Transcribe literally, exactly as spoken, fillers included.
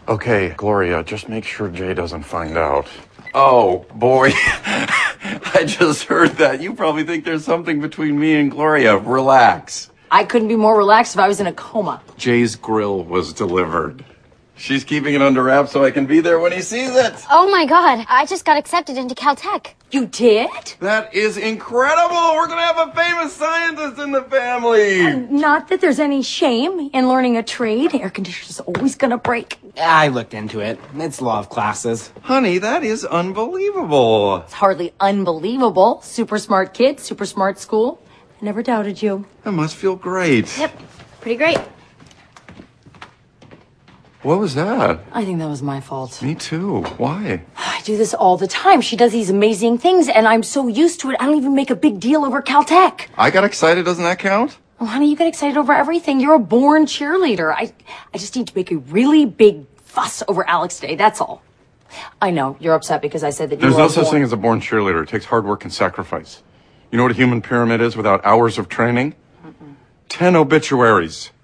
Okay, Gloria, just make sure Jay doesn't find out. Oh, boy. I just heard that. You probably think there's something between me and Gloria. Relax. I couldn't be more relaxed if I was in a coma. Jay's grill was delivered. She's keeping it under wraps so I can be there when he sees it. Oh, my God. I just got accepted into Caltech. You did? That is incredible. We're going to have a famous scientist in the family. Uh, not that there's any shame in learning a trade. Air conditioner's always going to break. I looked into it. It's law of classes. Honey, that is unbelievable. It's hardly unbelievable. Super smart kid, super smart school. I never doubted you. That must feel great. Yep, pretty great. What was that? I think that was my fault. Me too. Why? I do this all the time. She does these amazing things, and I'm so used to it, I don't even make a big deal over Caltech. I got excited. Doesn't that count? Oh, honey, you get excited over everything. You're a born cheerleader. I, I just need to make a really big fuss over Alex today. That's all. I know you're upset because I said that you There's were no a such born... thing as a born cheerleader. It takes hard work and sacrifice. You know what a human pyramid is without hours of training? Mm-mm. Ten obituaries.